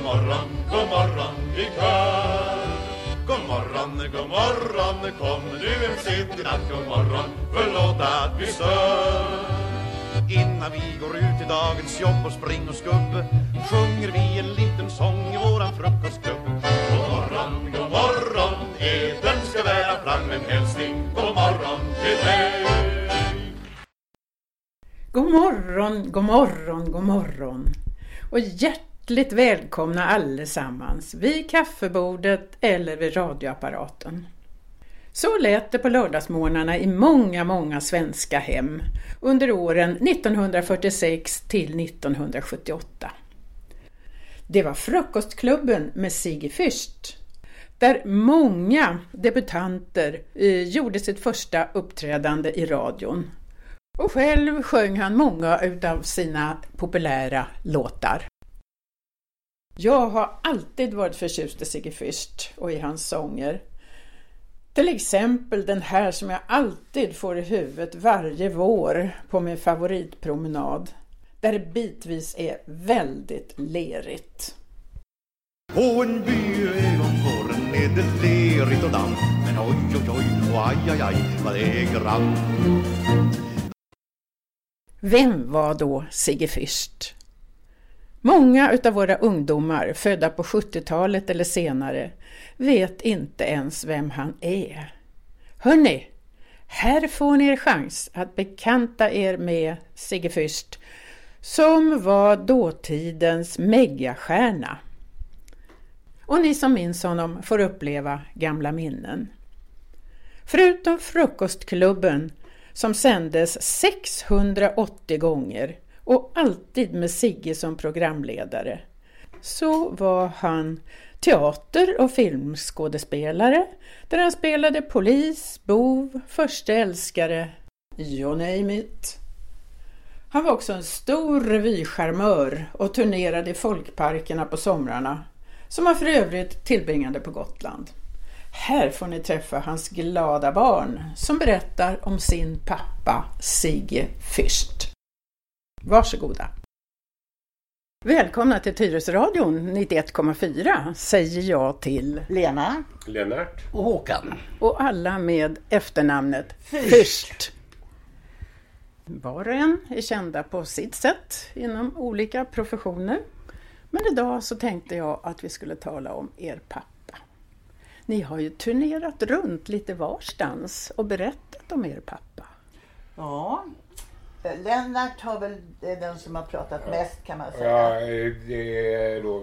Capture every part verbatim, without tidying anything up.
morgon, god morgon i kör. God morgon, god morgon, kom nu en sent i natt. God morgon, förlåt att vi stör. Innan vi går ut i dagens jobb och spring och skubb, sjunger vi en liten sång i våran frukostklubb. God morgon, god morgon, eden ska bära fram en hälsning. God morgon till dig. God morgon, god morgon, god morgon. Och hjärtligt välkomna allesammans vid kaffebordet eller vid radioapparaten. Så lät det på lördagsmorgnarna i många, många svenska hem under åren nittonhundrafyrtiosex till nittonhundrasjuttioåtta. Det var frukostklubben med Sigge Fürst, där många debutanter eh, gjorde sitt första uppträdande i radion. Och själv sjöng han många av sina populära låtar. Jag har alltid varit förtjust i Sigge Fürst och i hans sånger. Till exempel den här som jag alltid får i huvudet varje vår på min favoritpromenad. Där det bitvis är väldigt lerigt. På en by om våren är det lerigt och damm. Men oj oj oj och aj aj aj vad det är grann. Vem var då Sigge Fürst? Många utav våra ungdomar födda på sjuttiotalet eller senare vet inte ens vem han är. Hörrni, här får ni er chans att bekanta er med Sigge Fürst, som var dåtidens megastjärna. Och ni som minns honom får uppleva gamla minnen. Förutom frukostklubben som sändes sexhundraåttio gånger och alltid med Sigge som programledare, så var han teater- och filmskådespelare där han spelade polis, bov, första älskare, you name it. Han var också en stor revycharmör och turnerade i folkparkerna på somrarna, som han för övrigt tillbringade på Gotland. Här får ni träffa hans glada barn som berättar om sin pappa Sigge Fürst. Varsågoda. Välkomna till Tyresöradion nittioett komma fyra säger jag till Lena, Lennart och Håkan. Och alla med efternamnet Fürst. Var och en är kända på sitt sätt inom olika professioner. Men idag så tänkte jag att vi skulle tala om er pappa. Ni har ju turnerat runt lite varstans och berättat om er pappa. Ja, Lennart har väl den som har pratat ja. mest kan man säga. Ja, det är då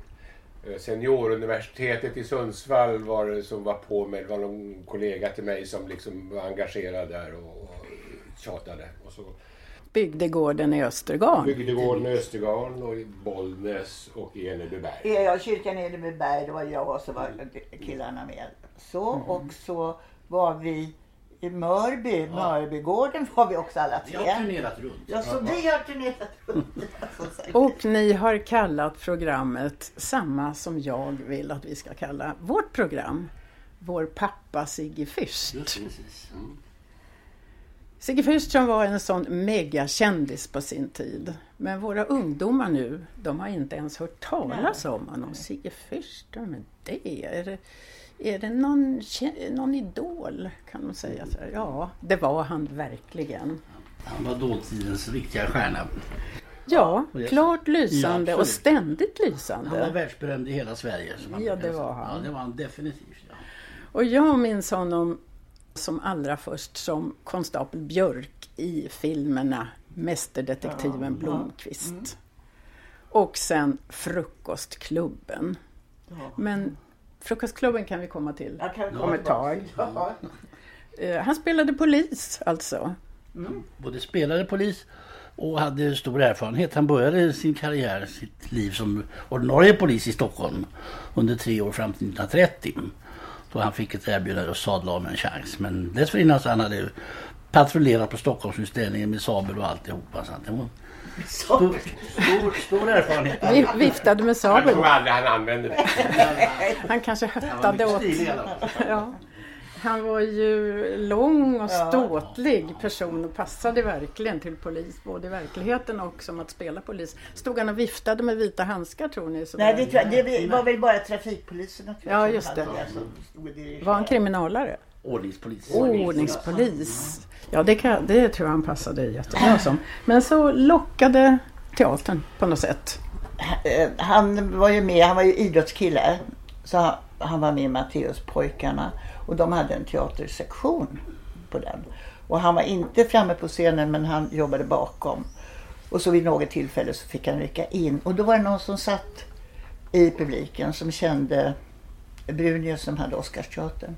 senioruniversitetet i Sundsvall var det som var på med. Det var någon kollega till mig som liksom var engagerad där och, och tjatade. Och så. Bygdegården i Östergarn. Bygdegården i Östergarn och i Bollnäs och i Enebyberg. Ja, kyrkan i Enebyberg, det var jag och så var killarna med. Så, mm. och så var vi i Mörby, ja. Mörbygården var vi också alla tre. Vi har turnerat runt. Ja, så vi har turnerat runt. Och ni har kallat programmet samma som jag vill att vi ska kalla vårt program. Vår pappa Sigge Fürst. Precis. Mm. Sigge Fürst som var en sån megakändis på sin tid. Men våra ungdomar nu, de har inte ens hört talas om honom. Sigge Fürst, men det är det... Är det någon, någon idol kan man säga så här? Ja, det var han verkligen. Han var dåtidens riktiga stjärna. Ja, klart lysande ja, och ständigt lysande. Han var världsberömd i hela Sverige. Ja, det var han. Ja, det var han definitivt. Ja. Och jag minns honom som allra först som konstapel Björk i filmerna Mästerdetektiven ja, Blomqvist. Mm. Och sen Frukostklubben. Ja. Men Frukostklubben kan vi komma till kan om ett tag. Ja. Han spelade polis alltså. Mm. Både spelade polis och hade stor erfarenhet. Han började sin karriär, sitt liv som ordinarie polis i Stockholm under tre år fram till nittonhundratrettio. Då han fick ett erbjudande och sadla om en chans. Men dessförinnan så han hade patrullerat på Stockholmsutställningen med sabel och alltihopa. Så det var stor, stor, stor erfarenhet. Vi viftade med sabel. Jag tror aldrig han använde det. Han kanske höttade åt. Ja. Han var ju lång och Ja. ståtlig person och passade verkligen till polis, både i verkligheten och som att spela polis. Stod han och viftade med vita handskar, tror ni? Så Nej, där? det, tror jag, det var väl bara trafikpoliserna, tror jag, Ja, som just hade det. som stod och dirigerade. Var han kriminalare? Ordningspolis. Ordningspolis. Ja, det, kan, det tror jag han passade jättebra som. Men så lockade teatern på något sätt. Eh, Han var ju med, han var ju idrottskille. Så han, han var med i Matteuspojkarna. Och de hade en teatersektion på den. Och han var inte framme på scenen, men han jobbade bakom. Och så vid något tillfälle så fick han rycka in. Och då var det någon som satt i publiken som kände Brunius som hade Oscarsteatern.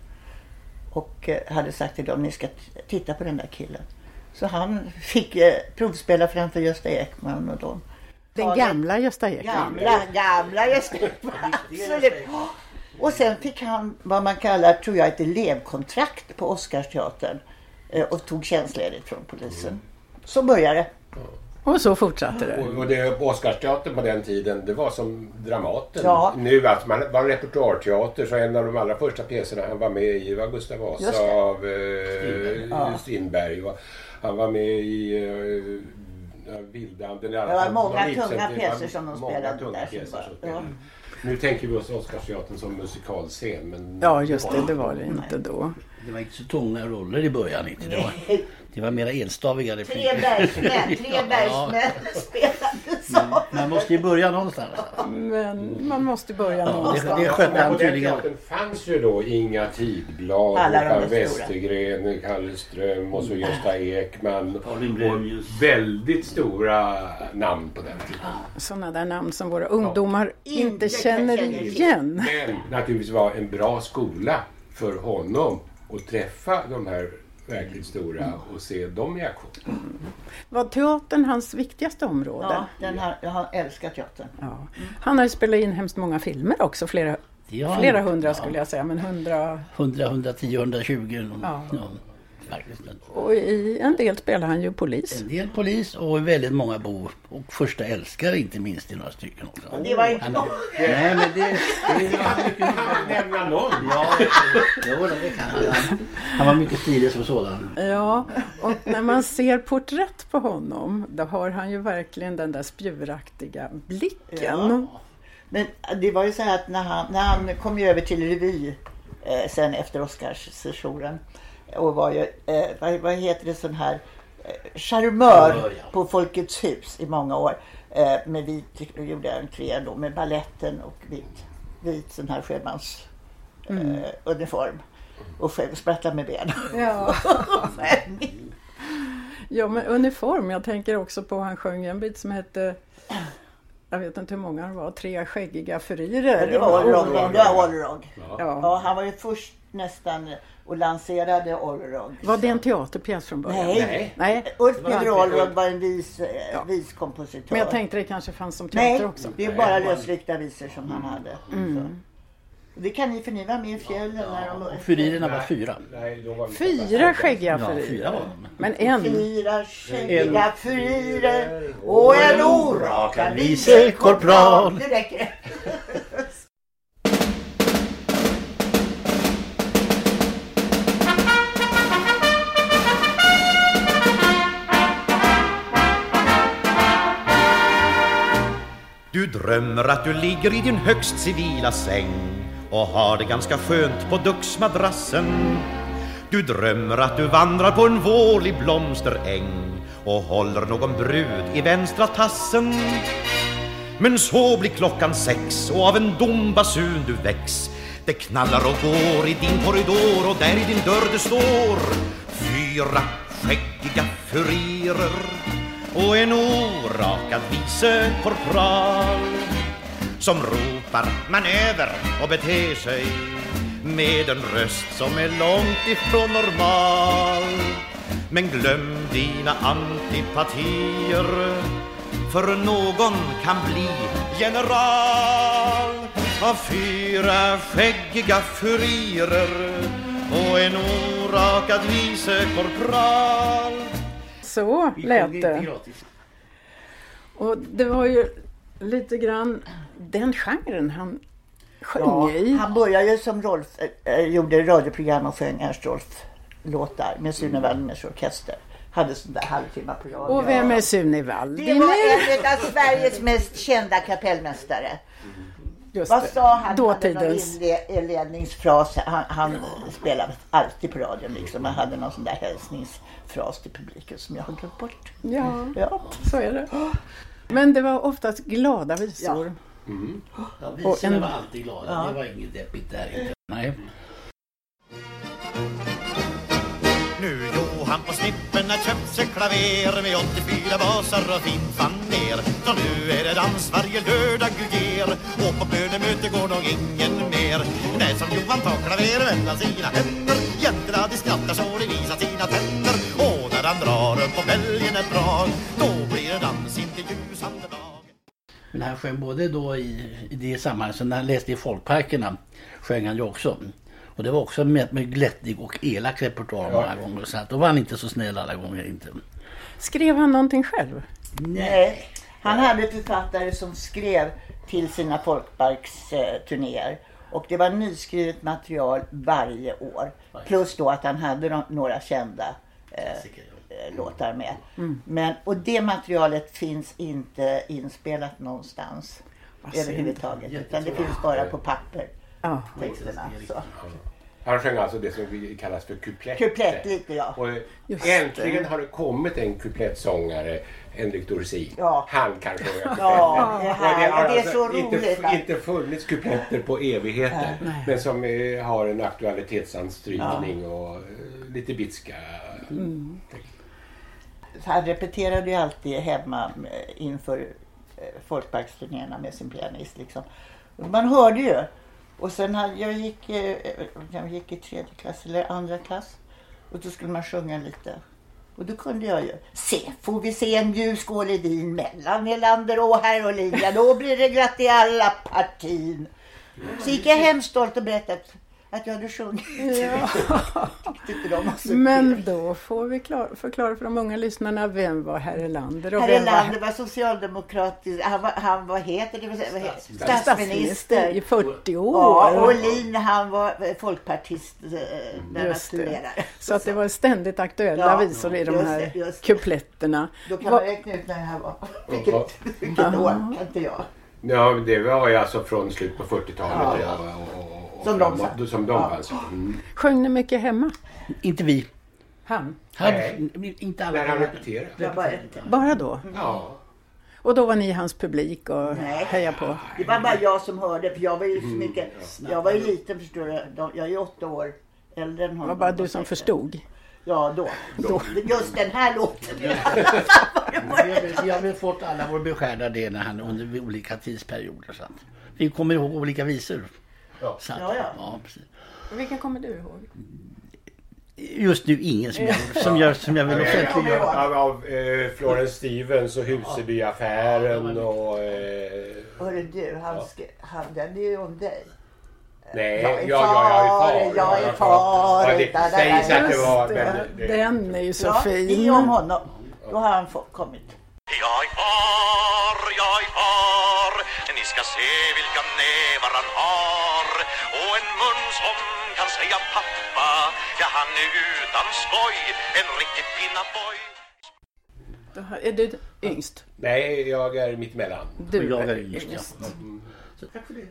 Och eh, hade sagt till dem, ni ska t- titta på den där killen. Så han fick eh, provspela framför Gösta Ekman och dem. Den Ja, gamla Gösta Ekman. Gamla, gamla Gösta Ekman. Absolut. Och sen fick han vad man kallar, tror jag, ett elevkontrakt på Oscarsteatern. eh, Och tog tjänstledigt från polisen. Så började det. Och så fortsatte det. Och, och det Oscarsteatern på den tiden, det var som Dramaten. Ja. Nu att man var en repertoarteater, så en av de allra första pjäserna han var med i var Gustav Just Vasa det. av eh, Ja. Strindberg. Och han var med i eh, Vildanden. Det var många tunga pjäser som de spelade tunga där. pjäser Som som var, spelade. ja. Nu tänker vi oss Oscarsteatern som musikalscen. Men Ja, just det. Det var det inte då. Det var inte så tunga roller i början. Inte. Det, var, det var mera enstaviga Tre repliker. bergsmän, tre bergsmän spelade så. Man måste ju börja någonstans. Men man måste börja Ja, någonstans. det, det skötte Men han på den tydligen. teatern fanns ju då Inga Tidblad, Alla de Karl där stora. Westergren, Kalle Ström och så Gösta Ekman. Pauline Brunius. Och väldigt stora namn på den tiden. Sådana där namn som våra ungdomar inte Inte känner känner till. igen. Men naturligtvis var en bra skola för honom att träffa de här verkligt stora och se dem i aktion. Var teatern hans viktigaste område? Ja, den här, jag har älskat teatern. Ja. Han har ju spelat in hemskt många filmer också. Flera, Ja, flera hundra ja. skulle jag säga. Men hundra... hundra, hundratio, hundratjugo. Ja. Ja, faktiskt. Och i en del spelar han ju polis. En del polis och väldigt många bo. Och första älskare inte minst i några stycken också. Det var inte Han, något. nej men det, det han mycket. Kan man nämna någon? Ja, jo, det kan han. Han var mycket stilig som sådan. Ja, och när man ser porträtt på honom, då har han ju verkligen den där spjuraktiga blicken. Ja. Men det var ju så här att när han, när han kom ju över till revy eh, sen efter Oscarssessionen och var ju, eh, vad, vad heter det, sån här eh, charmör Charmör, ja. på Folkets hus i många år. Eh, med vit, gjorde entré då med balletten och vit, vit sån här sjömans eh, uniform. Och själv sprattlade med ben. Ja. Ja, men uniform. Jag tänker också på, han sjöng en bit som hette, jag vet inte hur många det var, tre skäggiga furirer. Det var Orrog. Det var Orrog. Ja. Ja, han var ju först nästan och lanserade Orrog. Var det en teaterpjäs från början? Nej. Nej. Ulf Det var Peder inte- Orrog var en vis, eh, Ja. viskompositör. Men jag tänkte det kanske fanns som teater Nej, också. det är bara lösryckta visor som han hade. Så. Det kan ni, för ni var med i fjällen när de... Och furirerna var fyra. Nej, då var vi- Fyra skäggiga Ja, fyra furirer. var de. Men en. Fyra skäggiga furirer och en orakad vicekorpral. Det räcker. Du drömmer att du ligger i din högst civila säng och har det ganska skönt på duxmadrassen. Du drömmer att du vandrar på en vårlig blomsteräng och håller någon brud i vänstra tassen. Men så blir klockan sex och av en dombasun du väcks. Det knallar och går i din korridor och där i din dörr det står fyra skäggiga furirer och en orakad vicekorpral som ropar manöver och beter sig med en röst som är långt ifrån normal. Men glöm dina antipatier, för någon kan bli general av fyra skäggiga furirer och en orakad vicekorpral. Så lät det. Och det var ju lite grann den genren han Sjöng Ja, i? han började ju som Rolf, äh, gjorde radioprogram och sjöng Ernst Rolf låtar med Sune Wallners orkester. Hade sån där halvtimmar på radio. Och vem är Sune Wall? Det var en av Sveriges mest kända kapellmästare. Just Vad det. sa han? Dåtidens. Hade någon inledningsfras. Han, han spelade alltid på radion liksom. Han hade någon sån där hälsningsfras till publiken som jag har glömt bort. Ja, Ja. så är det. Men det var oftast glada visor. Mm. Ja, Och visorna en- var alltid glada. Ja. Det var inget deppigt där inte. Nej. Nu Johan på snippen har köpt sig klaver med åttiofyra basar och fint faner. Så nu är det dans varje lördag Gud ger, och på bönemöte går nog ingen mer. Det som Johan tar klaver mellan sina händer, jätterna de skrattar så de visar sina tänder. Och när han drar upp på bälgen ett drag, då blir det dans in till ljusande dag. Men han sjöng både då i, i det sammanhanget, så när han läste i folkparkerna sjöng han ju också. Och det var också med, med glättig och elak repertoar Ja. många gånger. Så att då var han inte så snäll alla gånger inte. Skrev han någonting själv? Nej. Han hade författare som skrev till sina folkparksturnéer. Och det var nyskrivet material varje år. Plus då att han hade no- några kända eh, eh, låtar med. Mm. Men, och det materialet finns inte inspelat någonstans Vad synd. överhuvudtaget. Utan det finns bara på papper. Ja. Texterna. Så. Han sjöng alltså det som vi kallas för kupletter. Kuplett lite, ja. Och Just äntligen har det kommit en kuplettsångare, Henrik Dorsin. Ja. Han kan sjunga. Ja, det, Och här, har det är alltså så roligt. inte, va? inte funnits kupletter på evigheter. Nej. Men som eh, har en aktualitetsanstrykning och eh, lite bitska. Mm. Han repeterade ju alltid hemma eh, inför eh, folkparksturnéerna med sin pianist liksom. Man hörde ju. Och sen hade, jag gick eh, jag gick i tredje klass eller andra klass. Och då skulle man sjunga lite. Och då kunde jag ju se, får vi se en ljusskål i vin mellan Elander och herr Olin. Ja, då blir det glatt i alla partin. Så gick jag hem stolt och berättade att jag hade sjungit. Ja. Tyckte de var så Men kul. då får vi klar, förklara för de unga lyssnarna vem var herr Erlander och Herr vem Erlander var var socialdemokratisk. Han var, han var heter det, vad heter det? statsminister Statsminister. i fyrtio år. Ja, och Olin han var folkpartist eh, när han Just det. studerade. Så att det var ständigt aktuella Ja, visor i de just här det, just det. kupletterna. Då kan Va- man räkna ut när det här var. Vilket, vilket år, kan inte jag. Ja, det var ju alltså från slutet på fyrtiotalet. Ja. Och, och, och, och Som de framåt, sa. Som de Ja. alltså. Mm. Sjöng ni mycket hemma? Inte vi. Han? Han, Nej. inte alla När han gånger. repeterade. Jag bara, Bara då? Ja. Och då var ni hans publik och Nej. heja på? det var bara jag som hörde, för jag var ju så Mm. mycket, jag var ju liten förstår du. De- Jag är ju åtta år äldre än Det honom. var bara du som förstod? Ja, då. då. Just den här låten. Vi har, vi har väl fått alla vår beskärda det när han under olika tidsperioder. Så att vi kommer ihåg olika visor. Ja. Så att, Ja, ja. ja, precis. Vilken kommer du ihåg? Just nu ingen som jag, som jag, som jag vill offentliggöra. Av, av eh, Florence Stevens och Husebyaffären och... Eh, Hörru du, han, sk- han, den är ju om dig. nej, Jag ja, är ja, jag är far, far. jag är far. Ja, det sägs att det var... Just det, Men, det, den är ju så Ja, fin. det är om honom. Då har han fått, kommit. Jag är far, jag är far, ni ska se vilka nävar han har. Och en mun som kan säga pappa, ja han är utan skoj, en riktig pinnaboy. Då har- Är du yngst? nej, jag är mitt emellan. Du Och jag är yngst, ja. Så tack för det.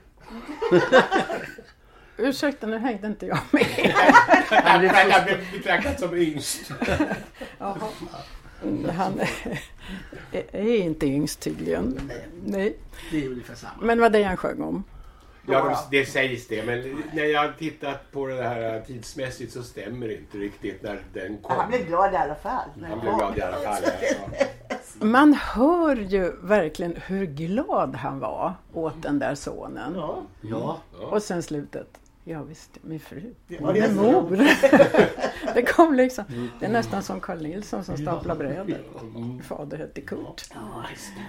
Ursäkta, nu hängde inte jag med. Han blev betraktad som yngst. Han är, är inte yngst tydligen. Nej. Det är ungefär samma. Men vad det han sjöng om? Ja, det sägs det. Men när jag har tittat på det här tidsmässigt så stämmer det inte riktigt när den kom. Han blev glad i alla fall. Han blev glad i alla fall. Ja. Man hör ju verkligen hur glad han var åt den där sonen. Ja. Ja. Och sen slutet. Ja visst, min fru. Ja, Hon det är är så. mor. Det kom liksom. Det är nästan som Carl Nilsson som staplar brädor. Fader hette Kurt. Ja, just det.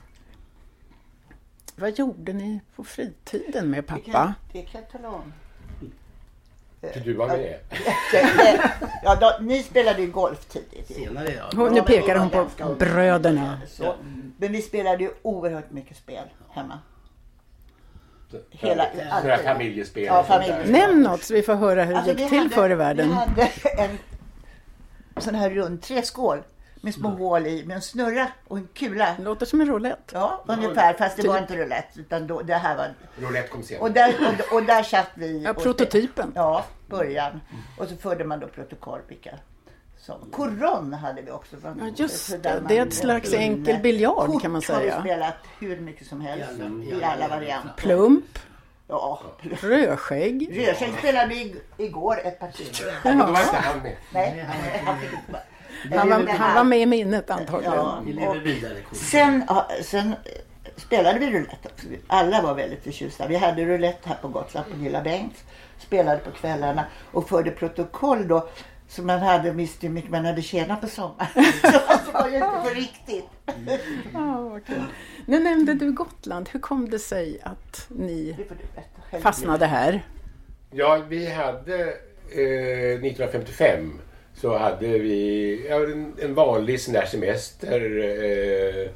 Vad gjorde ni på fritiden med Det kan, pappa? det kan jag tala om. Du var med. Ja, då, ni spelade ju golf tidigt. Senare ja. Hon, nu pekar hon på bröderna. Så, men vi spelade ju oerhört mycket spel hemma. Hela, Några familjespel. Ja, familjespel. Nämn något så vi får höra hur det Alltså, gick vi till hade- förr i världen. Vi hade en sån här rund träskål med små hål i, med en snurra och en kula. Det låter som en roulette. Ja, ungefär, fast det var inte roulette, utan då, det här var... Roulette kom senare. Och där, och, och där satt vi... Ja, och- prototypen. Ja, början. Och så förde man då protokoll vilka som... Koron hade vi också. Från, Ja, just så det. där Det är man- ett slags in- enkel biljard, Kort kan man har vi säga. spelat hur mycket som helst. I alla varianter. Plump, Ja. rödskägg. Rödskägg spelade vi igår ett parti. Men då var inte han med. Nej, han fick inte vara. Han var, Det här- han var med i minnet antagligen. Ja, Vi lever och vidare. sen, ja, sen spelade vi roulette också. Alla var väldigt förtjusta. Vi hade roulette här på Gotland på Lilla Bengts. Spelade på kvällarna och förde protokoll då. Så man hade visst hur mycket man hade tjänat på sommaren. Så det var ju inte på riktigt. Ja, vad kul. Nu nämnde du Gotland. Hur kom det sig att ni Det får du berätta själv. fastnade här? Ja, vi hade eh, nittonhundrafemtiofem så hade vi ja, en, en vanlig sån där semester eh,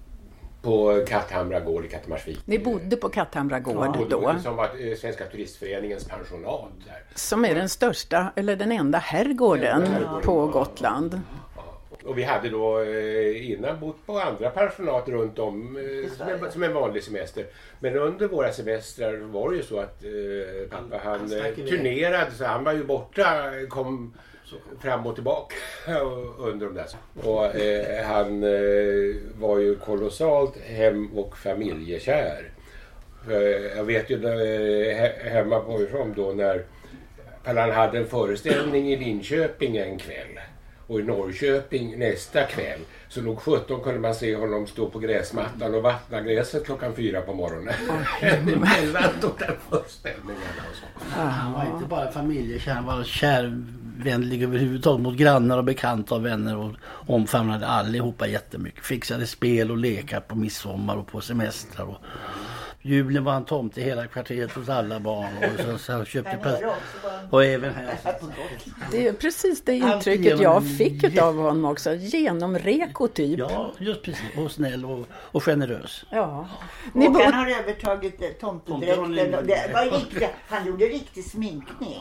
på Katthamra gård i Kattamarsvik. Ni bodde på Katthamra gård Ja, då, som var eh, Svenska turistföreningens pensionat där. som är den största, eller den enda herrgården på Gotland. Och vi hade då eh, innan bott på andra pensionat runt om eh, som, en, som en vanlig semester. Men under våra semestrar var det ju så att eh, pappa han, Han stack eh, iväg. turnerade så han var ju borta, kom fram och tillbaka under de där. Och eh, han eh, var ju kolossalt hem- och familjekär. Eh, jag vet ju när, eh, he- hemma på ifrån då när han hade en föreställning i Linköping en kväll. Och i Norrköping nästa kväll. Så nog sjutton kunde man se honom stå på gräsmattan och vattna gräset klockan fyra på morgonen. Emellan de där föreställningarna och så. Han var inte bara familjekär, han var kärvänlig överhuvudtaget mot grannar och bekanta och vänner och omfamnade allihopa jättemycket. Fixade spel och lekar på midsommar och på semestrar. Och julen var han tomte i hela kvarteret hos alla barn och så, så köpte Men här pres- också var en- och även här. Det är precis det Allt intrycket genom jag en fick jätte- av honom också. Genomreko typ. Ja, just precis. Och snäll och, och generös. Ja. Ni Håkan bo- har övertagit eh, tomtedräkten. Tomterollen. och Det var riktigt, han gjorde riktig sminkning.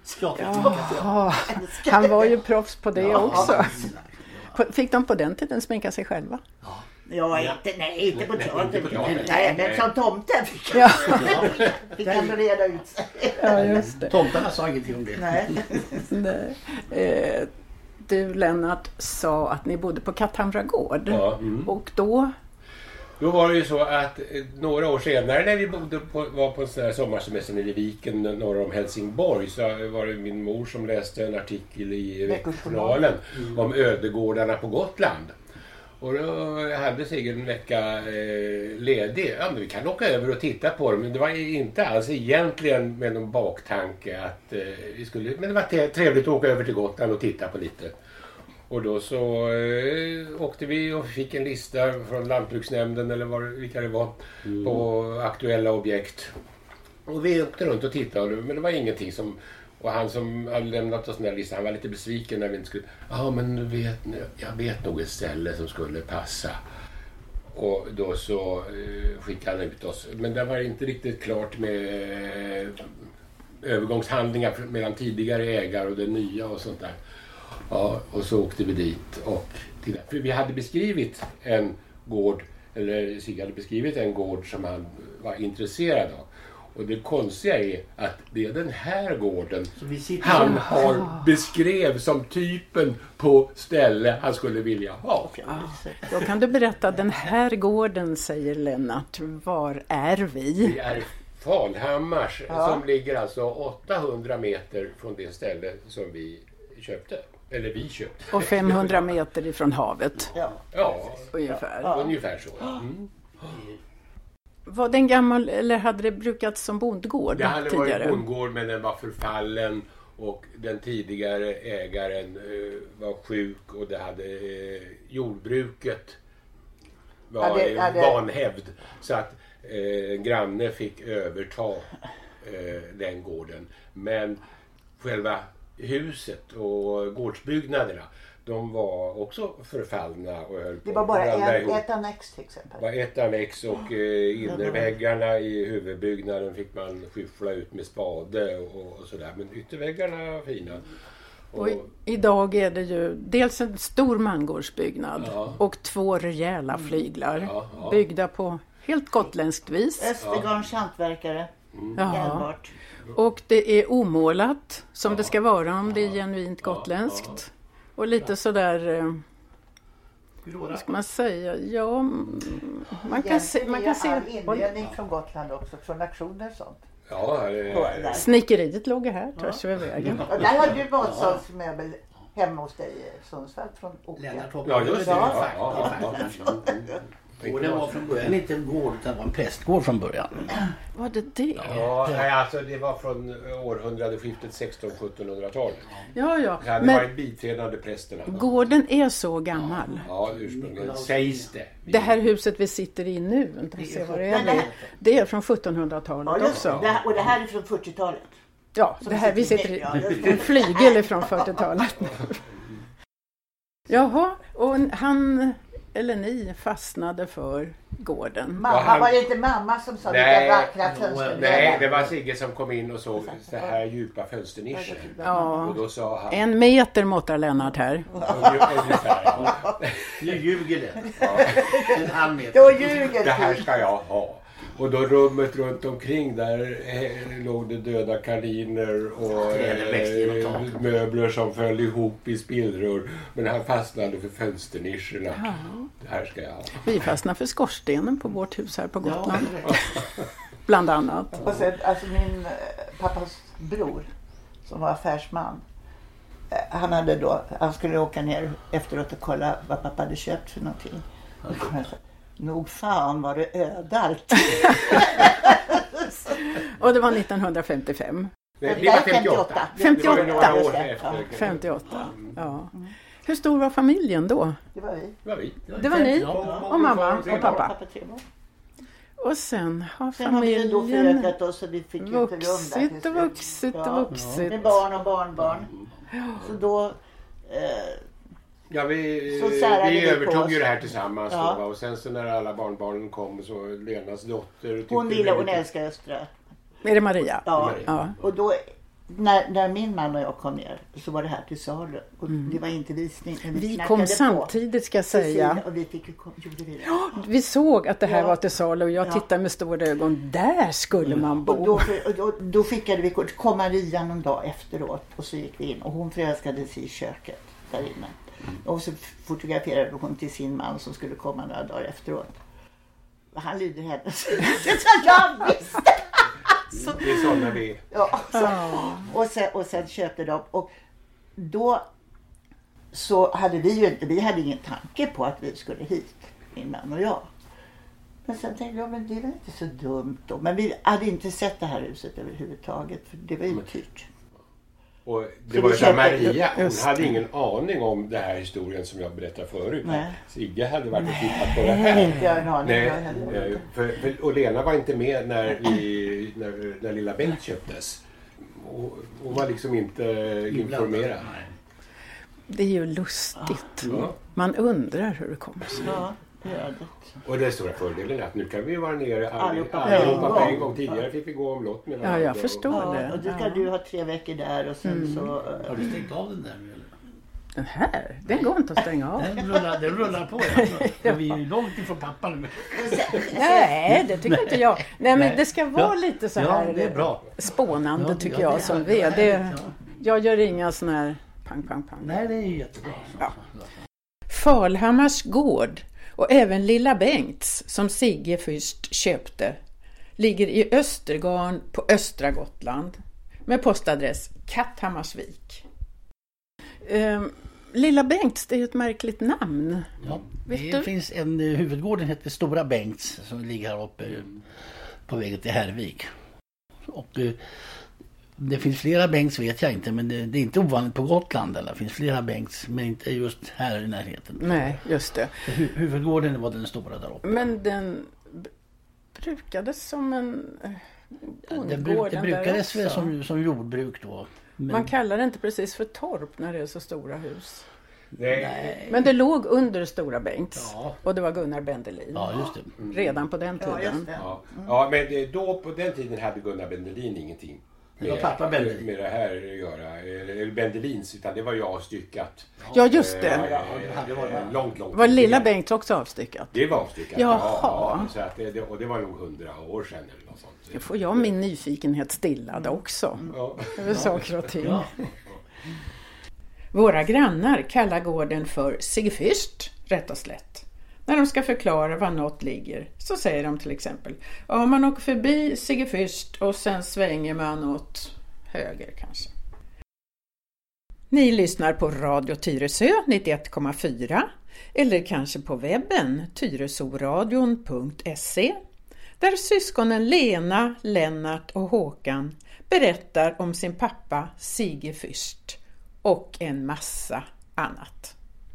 Ja, han var ju proffs på det också. På- Fick de på den tiden sminka sig själva? Ja, inte, nej, inte på Nej, teatern. inte på teatern. Nej, men som tomten fick han, Ja, fick han reda ut sig. ja just det. Tomtarna sa ingenting om det. Nej. Nej. Eh, Du Lennart sa att ni bodde på Katthamra gård. Ja, mm. Och då, Då var det ju så att eh, några år senare när vi bodde på, var på en sån här sommarsemester i Viken norr om Helsingborg så var det min mor som läste en artikel i Veckojournalen om ödegårdarna på Gotland. Och då hade Sigrid en vecka eh, ledig. Ja, men vi kan åka över och titta på dem. Men det var inte alls egentligen med någon baktanke att eh, vi skulle... Men det var te- trevligt att åka över till Gotland och titta på lite. Och då så eh, åkte vi och fick en lista från Lantbruksnämnden eller vad, vilka det var på aktuella objekt. Och vi åkte runt och tittade men det var ingenting som... Och han som hade lämnat oss den här listan, han var lite besviken när vi inte skulle... Ja, men du vet, jag vet nog ett ställe som skulle passa. Och då så eh, skickade han ut oss. Men det var inte riktigt klart med eh, övergångshandlingar mellan tidigare ägare och den nya och sånt där. Ja, och så åkte vi dit och tittade. För vi hade beskrivit en gård, eller Sigge hade beskrivit en gård som han var intresserad av. Och det konstiga är att det är den här gården Så vi sitter han så- har beskrev som typen på ställe han skulle vilja ha. då kan du berätta, den här gården, säger Lennart, var är vi? Det är Falhammars Ja. som ligger alltså åttahundra meter från det ställe som vi köpte. Eller vi köpte. Och femhundra meter ifrån havet, Ja. Ja, ungefär. ungefär så. Mm. Var den gammal, eller hade det brukats som bondgård Det hade tidigare? varit bondgård men den var förfallen och den tidigare ägaren eh, var sjuk och det hade eh, jordbruket var Ja, det- eh, ja, det- vanhävd så att eh, en granne fick överta eh, den gården. Men själva huset och gårdsbyggnaderna, de var också förfallna och höll på. Det var bara en, ihop. ett annex till exempel. Det var ett annex och eh, innerväggarna i huvudbyggnaden fick man skyffla ut med spade och, och sådär. Men ytterväggarna var fina. Och i, idag är det ju dels en stor mangårdsbyggnad Ja. och två rejäla flyglar Ja, ja. byggda på helt gotländskt vis. Östergarns hantverkare. Ja. Enbart. Och det är omålat som det ska vara om det är genuint gotländskt. Och lite sådär, eh, vad ska man säga, ja, mm, man kan se, man kan se inredning från Gotland också, från auktioner och sånt. Ja, det, snickeriet låg här tvärs över vägen. Och där har du Målssons möbel hemma hos dig i Sundsvall från Oka. Lennart ja, Hoppe. just det. Ja, ja, ja, ja. Och det var från början inte en gård utan det var en prästgård från början. Var det det? Ja, nej, alltså det var från århundradeskiftet sexton sjuttonhundratalet. Ja, ja. Ja, det var Men en biträdande prästerna. gården är så gammal. Ja, ursprungligen sägs det. Det här huset vi sitter i nu, vänta, se vad det är. Det, det är från sjuttonhundratalet Ja, just det. också. Det här- Och det här är från fyrtiotalet. Ja, det här vi sitter i. Ja, just En flygel är från fyrtiotalet. Jaha, och han eller ni fastnade för gården. Mamma, Ja, han- var det inte mamma som sa Nej, vilka vackra fönster? Nej, det var Sigge som kom in och såg så här djupa fönsternischer. Ja. Och då sa han... En meter måttar Lennart här. Ungefär, ja. Nu ljuger det. En halv meter. Då ljuger Det här du. ska jag ha. Och då rummet runt omkring där eh, låg det döda kaniner och eh, möbler som föll ihop i spillror. Men han fastnade för fönsternischerna. Ja. Det här ska jag ha. Vi fastnade för skorstenen på vårt hus här på Gotland. Bland annat. Och sen, alltså min eh, pappas bror som var affärsman. eh, Han hade då, han skulle åka ner efteråt och kolla vad pappa hade köpt för någonting. Och så han sa, nog fan var det ödalt. Och det var nittonhundrafemtiofem. Nej, det var femtioåtta. femtioåtta. Det var några år Ja. efter. femtioåtta, ja. Hur stor var familjen då? Det var vi. Det var vi. Det var ni Ja. och mamma och pappa. Pappa tre barn. Och sen har Sen har vi ju då familjen förökat oss och vi fick ju ett rum där till vuxit slut. och vuxit och Ja. vuxit. Med barn och barnbarn. Så då... Eh, Ja, vi, Så särade vi vi på övertog oss. ju det här tillsammans Ja. då, va? Och sen så när alla barnbarnen kom så Lenas dotter tyckte hon det ville, blev hon lite- älskar Östra. Är det Maria? Ja. Ja. Och då, när, när min man och jag kom ner så var det här till salu. Och det var inte visning. Men Vi knackade kom på. samtidigt ska jag säga. Precis, och vi fick ju kom, gjorde vi det. Vi såg att det här Ja. var till salu och jag Ja. tittade med stora ögon. Där skulle man Och bo. då, och då, då skickade vi kort. Kom Maria någon dag efteråt och så gick vi in. Och hon förälskade sig i köket där inne. Och så fotograferade hon till sin man som skulle komma några dagar efteråt. Och han lyder henne. Det sa jag visst! Så, Det är sådana vi... ja, så, och, sen, och sen köpte de. Och då så hade vi ju inte, vi hade ingen tanke på att vi skulle hit, min man och jag. Men sen tänkte jag, men det är väl inte så dumt då. Men vi hade inte sett det här huset överhuvudtaget, för det var ju dyrt. Och det Så var vi ju så här, köpte- Maria, hon Just hade det. ingen aning om den här historien som jag berättade förut. Nej. Sigge hade varit och tittat på det här. Inte jag en aning. Nej, jag heller. eh, för, för, och Lena var inte med när, vi, när, när lilla Bengt köptes. Och, hon var liksom inte informerad. Det är ju lustigt. Ja. Man undrar hur det kommer sig. Ja, det gör det. Och den stora fördelen är att nu kan vi vara nere Allihopa allihopa, på en allihopa på gång. en gång. Tidigare fick vi gå omlott med Ja, jag förstår Ja, det. och då ska Ja. du ha tre veckor där och sen så... Har du stängt av den där nu eller? Den här, den går inte att stänga av. Den rullar, den rullar på. Ja. Vi är ju långt ifrån pappa nu. Nej, det tycker inte jag. Nej, men Nej. det ska vara Ja. lite så Ja, här det är bra. spånande Ja, tycker ja, jag det- som ja, V D. det är härligt, ja. Jag gör inga såna här pang, pang, pang. Nej, det är ju jättebra. Ja. Falhammars gård och även Lilla Bengts som Sigge först köpte ligger i Östergarn på östra Gotland med postadress Katthammarsvik. Ehm, Lilla Bengts, det är ju ett märkligt namn. Ja, Vet det du? finns en eh, huvudgården heter Stora Bengts som ligger här uppe eh, på vägen till Härvik. Och eh, det finns flera Bengts vet jag inte, men det, det är inte ovanligt på Gotland. Eller? Det finns flera Bengts, men inte just här i närheten. Nej, just det. Så hu- huvudgården var den stora där uppe. Men den b- brukades som en eh, Det, bondgård. bruk, det den där brukades väl också. som, som jordbruk då. Men, Man kallar det inte precis för torp när det är så stora hus. Nej. Men det låg under Stora Bengts. Ja. Och det var Gunnar Bendelin. ja, just det. Redan på den Ja, just tiden. det. Ja. ja, men det, då på den tiden hade Gunnar Bendelin ingenting Det var pappa Bendelin. med det här att göra. Eller, eller Bendelins, utan det var jag avstyckat. Ja, just Eh, det. ja, det hade varit- eh, långt, långt. Var Lilla Bengt också avstyckat? Det var avstyckat. Jaha. Ja, ja, så att det, det, och det var nog hundra år sedan eller något sånt. Nu får jag min nyfikenhet stillad också. Ja. Över saker och ting. Ja. Våra grannar kallar gården för Sigefyrst, rätt och slätt. När de ska förklara var något ligger så säger de till exempel: ja, man åker förbi Sigefyrst och sen svänger man åt höger kanske. Ni lyssnar på Radio Tyresö nittioett komma fyra eller kanske på webben tyresoradion punkt se där syskonen Lena, Lennart och Håkan berättar om sin pappa Sigefyrst och en massa annat.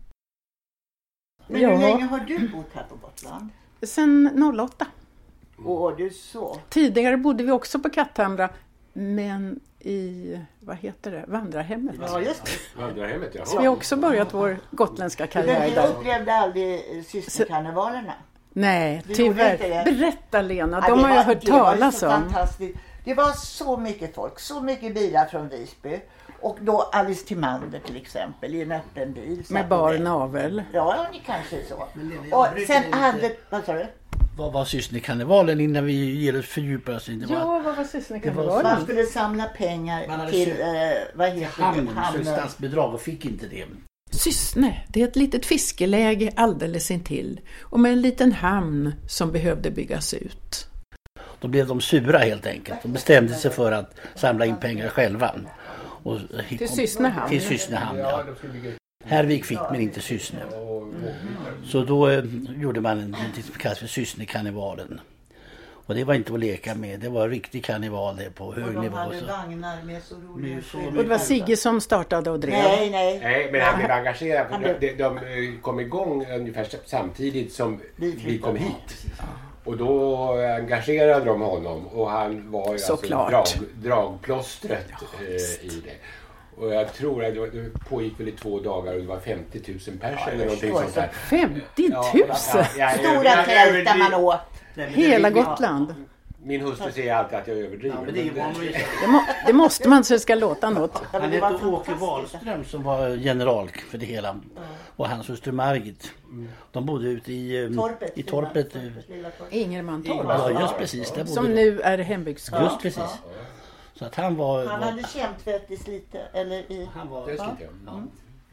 Men Ja. hur länge har du bott här på Gotland? Sen noll åtta. Åh, du så. Tidigare bodde vi också på Katthamra, men i, vad heter det, vandrarhemmet. Ja, just det. Vandrarhemmet, Så vi jaha. har också börjat vår gotländska karriär Men du där. upplevde aldrig eh, syskonkarnevalerna? Nej, Du gjorde inte tyvärr. det? Berätta Lena, Ja, de det har jag var- hört det var talas så om. fantastiskt. Det var så mycket folk, så mycket bilar från Visby. Och då Alice Timander till exempel i en öppen bil. Med satt bar med. navel. Ja, det kanske är så. Men Lena, jag Och bryter sen dig lite. hade, vad sa du? Vad var systerkarnevalen innan vi ger oss fördjupar oss? Det var Ja, vad var Man syskonkarnevalen? skulle samla pengar Man hade till, köpt eh, vad heter hamn, det? så Hamnen. statsbidrag och fick inte det. Syssne, det är ett litet fiskeläge alldeles intill och med en liten hamn som behövde byggas ut. Då blev de sura helt enkelt. De bestämde sig för att samla in pengar själva. Och Till Syssnehamn. Till Syssnehamn, Ja, ja. de skulle bygga ut Härvik fick men inte Syssne. och vågbitar. Så då eh, gjorde man en något som kallas för Syssnekarnevalen. Och det var inte att leka med. Det var riktig karneval det på Och hög de nivå. hade Så. vagnar med så roliga Med så- skämt. Och det var Sigge som startade och drev. Nej, nej. Nej, men han blev engagerad. Han För blev- de, de eh, kom igång ungefär samtidigt som Vi vi kom flyttade. hit. Och då engagerade de honom och han var ju alltså Såklart. drag, dragplåstret eh, i det. Och jag tror att det, var, det pågick väl i två dagar och det var femtio tusen pers Ja, eller jag någonting förstår. sånt där. femtio Ja, tusen! ja, jag- Stora jag- jag tält där man överdriver- åt. Hela Gotland. Min hustru säger alltid att jag överdriver. Ja, men det, är ju- men- Det, må, det måste man så det ska låta något. Ja, men Han det var hette Åke fantastiskt. Wahlström som var general för det hela. Och hans hustru Margit. De bodde ute i, eh, Torpet. i torpet. eh, Torpet, lilla torpet. Ingermantorp. Ja, just precis. Där bodde Som de. nu är hembygdsgård. Just precis. Så att han var... Han var hade kemtvätt i Slite, eller i... han var Det sliter jag. ja.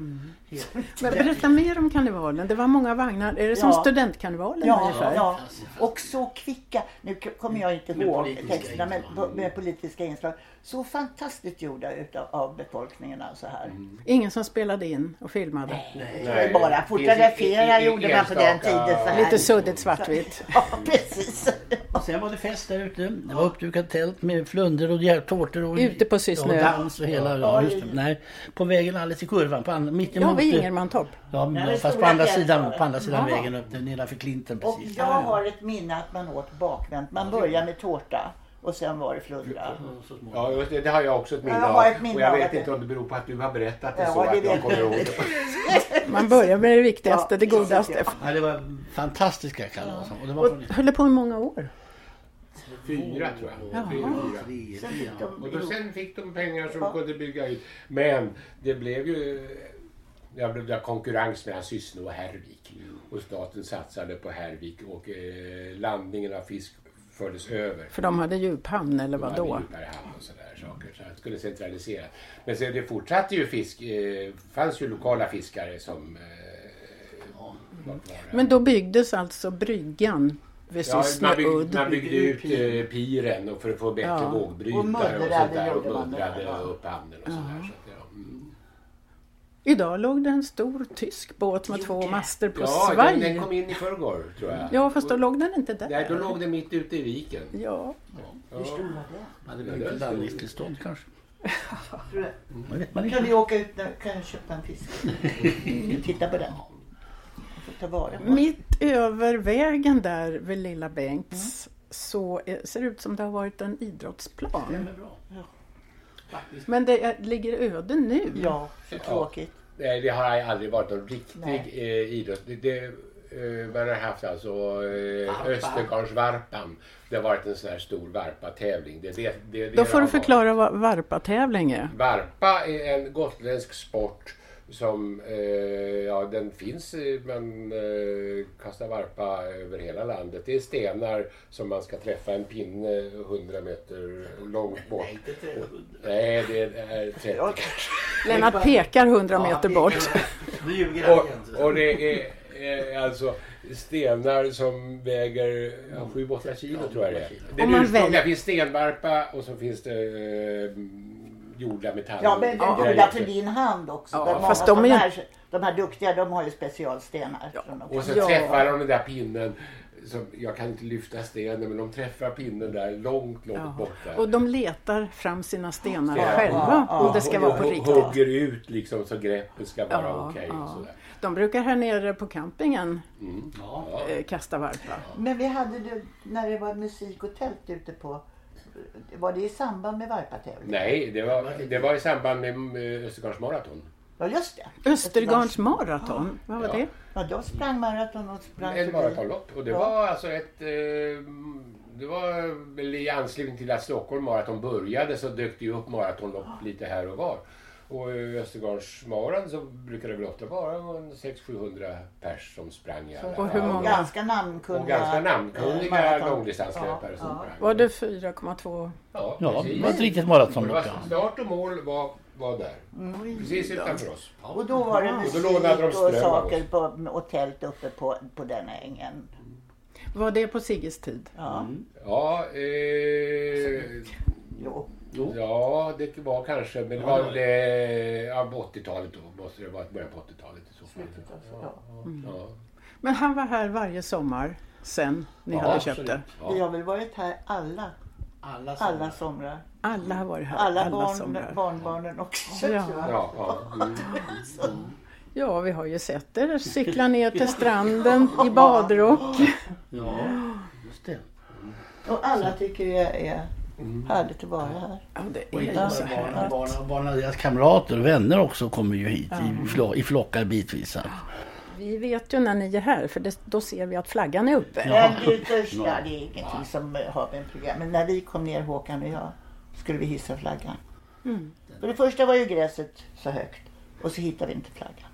Men berätta mer om karnevalen. Det var många vagnar. Är det som Ja. studentkarnevalen Ja, ungefär? ja, och så kvicka, nu k- kommer jag inte Med ihåg politiska texterna, men inslag. på- med politiska inslag. Så fantastiskt gjorda utav, av befolkningen alltså här. Ingen som spelade in och filmade. Nej, bara fotografera finns i- i- gjorde man på den enstaka- tiden så här. Lite suddigt svartvitt. Ja, precis. Och sen var det fest där ute. Det var uppdukat tält med flunder och jär- tårtor och, Ute på Syssnö. och dans och hela. Ja, just det. Nej, på vägen alldeles i kurvan. På andra, mitt Ja, emot, vid Ingermantorp. ja, Där är fast på stora andra tält sidan, var det. på andra sidan Ja. vägen upp nedanför Klinten Och precis. jag har ett minne att man åt bakvänt. Man började med tårta och sen var det flundra. Så småningom. Ja, just det, det har jag också ett minne Jag har av. ett minne och jag av vet att inte det- om det beror på att du har berättat det Ja, så det att jag vet kommer jag. ihåg det. Man börjar med det viktigaste, Ja, det precis, godaste. ja. Ja, det var fantastiska kalas. Och det var Och från höll på i många år. Fyra tror jag. Jaha. Fyra, fyra. tre, Sen tre, fick ja. de Och då sen fick de pengar som Ja. kunde bygga ut. Men det blev ju det blev det konkurrens mellan Syssne och Härvik. Och staten satsade på Härvik och eh, landningen av fisk fördes över. För de hade djuphamn eller vad De hade då? djupare hamn och sådär saker. Så det skulle centraliseras. Men sen det fortsatte ju fisk. Eh, fanns ju lokala fiskare som eh, var kvar där. Men då byggdes alltså bryggan vid Ja, Syssne man, byggde, udd. man byggde ut eh, piren och för att få bättre Ja. vågbrytare Och och, muddrade sånt där. Och gjorde man det, muddrade ja. upp hamnen och sådär. Så att, ja. mm. Idag låg det en stor tysk båt med Jo, två det- master på Ja, den, svaj. den kom in i förrgår tror jag. Ja, fast då låg den inte där. Nej, då låg den mitt ute i viken. Ja, Hur stor var det? Hade vi inte landningstillstånd kanske? Tror du? Det vet man Kan inte. vi åka ut nu? Kan jag köpa en fisk? Titta på den. Jag får ta vara på den. mitt över vägen där vid Lilla Bengts så är- ser det ut som det har varit en idrottsplan. Det är bra. Men det är, ligger öde nu. Ja, så tråkigt. Nej, det har aldrig varit någon riktig eh, idrott. Det, det, eh, man har haft alltså eh, Östergarnsvarpan. Det har varit en sån här stor varpa-tävling. Det, det, det, det Då får har du varit. förklara vad varpa-tävling är. Varpa är en gotländsk sport som, eh, ja den finns, man eh, kastar varpa över hela landet. Det är stenar som man ska träffa en pinne hundra meter långt bort. Nej, inte trehundra. Nej, det är trettio. Lennart pekar hundra meter bort. Nu ljuger han Och, igen. och det är eh, alltså stenar som väger ja, sju åtta kilo tror jag det är. Det Om man ursprungliga väljer- finns stenvarpa och så finns det eh, gjorda metaller. Ja, men den gjorda för din hand också. Ja, Där många fast av de de, är ju- här, de här duktiga, de har ju specialstenar. som de Och så Ja. träffar de den där pinnen. Som, jag kan inte lyfta stenen men de träffar pinnen där långt, långt Ja. borta. Och de letar fram sina stenar Ja, själva ja, om det ska och, vara på och, riktigt. hugger ut liksom så greppet ska vara Ja, okej. ja. Och sådär. De brukar här nere på campingen Ja. eh, kasta varpa. Men vi hade det, när det var musik och tält ute på, var det i samband med varpatävling? Nej, det var, det var i samband med med Östergarnsmaraton. Ja, just det. Östergarns maraton, vad var Ja. det? Ja, då sprang maraton och sprang En förbi. maratonlopp. Och det Ja. var alltså ett... Eh, det var väl i anslutning till att Stockholm maraton började så dök det ju upp maratonlopp lite här och var. Och i Östergarnsmaran så brukar det väl ofta vara sex till sjuhundra pers som sprang i alla Och hur fall. många? Ganska namnkunniga. Och ganska eh, namnkunniga maraton. långdistanslöpare som Ja, sprang. Var det fyra komma två? Ja, Ja, precis. det var ett riktigt Och maratonlopp. det Ja. var start och mål var, var där. Precis utanför oss. Och då var det Och då musik lånade de och ström av saker oss. på, och tält uppe på, på den ängen. Var det på Sigges tid? Ja, Ja, eh, jo. ja, det var kanske, men det var det, ja, på åttiotalet då. Måste det vara början på åttiotalet i så fall. Ja. Ja. Men han var här varje sommar sen ni Ja, hade absolut. köpt det. Vi Ja. har väl varit här alla, Alla, alla somrar. Alla har varit här Alla, alla, barn, somrar. barnbarnen också. Ja. tror jag. Ja, ja. Mm. Ja, vi har ju sett er cykla ner till stranden i badrock. Ja, just det. Och alla tycker det är härligt att vara här. Ja, det Och är inte ju bara så här. barnen, barnen, barnen, deras kamrater och vänner också kommer ju hit i, flo, i flockar bitvis. Vi vet ju när ni är här, för det, då ser vi att flaggan är uppe. Men det yttersta, det är ingenting som har med program. Men när vi kom ner, Håkan och jag, skulle vi hissa flaggan. Mm. För det första var ju gräset så högt. Och så hittade vi inte flaggan.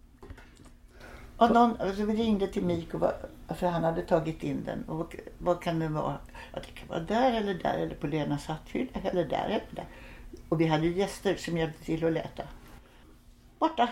Och någon, alltså vi ringde till Mikko, va- för han hade tagit in den. Och vad, vad kan det vara? Ja, det kan vara där eller där, eller på Lenas hatthylla, eller där eller där. Och vi hade ju gäster som hjälpte till att leta. Borta.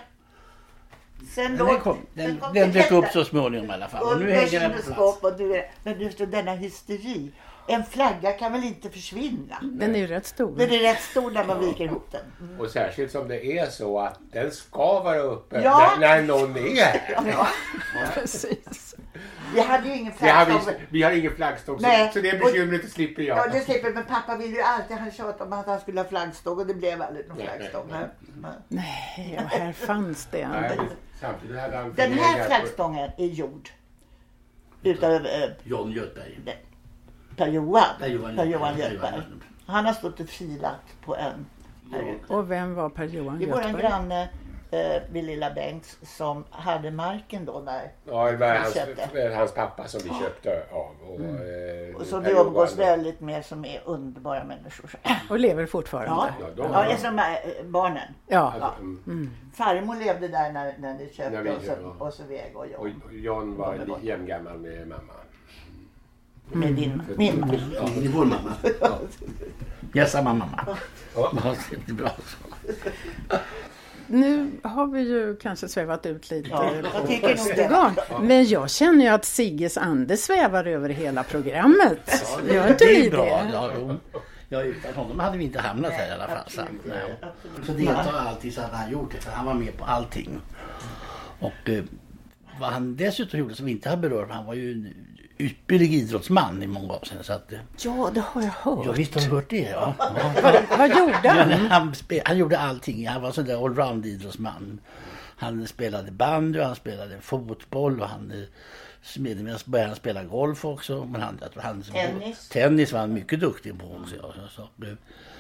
Sen Den, kom, den, den dök upp så småningom i alla fall. Och Och nu nu hänger den på plats. skåp och du är, men just denna hysteri. En flagga kan väl inte försvinna? Den är ju rätt stor. Den är rätt stor när man viker ihop den. Och särskilt som det är så att den ska vara uppe Ja. när, när någon är här. Ja, Precis. vi hade ju ingen Vi har, flaggstång. vi, vi har ingen flaggstång så, Nej. så det bekymret slipper jag. Ja, det slipper, men pappa ville ju alltid, han tjatade om att han skulle ha flaggstång och det blev aldrig någon Nej, flaggstång. nej, Nej. Nej, och här fanns det Nej, en. samtidigt hade han Den här förlegat- flaggstången är gjord utav eh, John Göthberg. Per-Johan. Per-Johan Per-Johan Göthberg. Göthberg. Han har stått och filat på en. Här ute. Och vem var Per-Johan Det är våran Göthberg? granne eh, vid Lilla Bengts som hade marken då när, Ja, det var Vi hans, köpte. hans pappa som vi köpte av. Och, Mm. eh, och som Per vi umgås Johan- väldigt med, som är underbara människor. Och lever fortfarande. Ja, Ja, de- ja, det är som eh, barnen. Ja. Ja. Mm. Farmor levde där när, när ni När köpte vi och, så, köpte, ja. och så väg och Och jag. John var De är borta. li- jämngammal med mamma. Med din, min mamma. Ja, det är vår mamma. Ja. Jag är samma mamma. Ja. Ja, det är bra. Nu har vi ju kanske svävat ut lite Ja, jag på tycker nog det. Östergarn. Men jag känner ju att Sigges ande svävar över hela programmet. Gör inte Det ni är bra. det? Ja, jo. Ja, utan honom hade vi inte hamnat här i alla fall. Så, nej. Så deltar alltid så hade han gjort det, för han var med på allting. Och eh, vad han dessutom gjorde som vi inte har berört, han var ju en utbildlig idrottsman i många avseenden. Så att, eh, Ja, det har jag ja, hört. visst har du hört det? Ja. Ja. Vad, vad gjorde Ja, han? han, spe, han gjorde allting. Han var sån där allround idrottsman. Han spelade bandy, han spelade fotboll och han sedermera började han spela golf också. Men han, jag tror han, Tennis. Tennis var han mycket duktig på också. Ja. Så, så,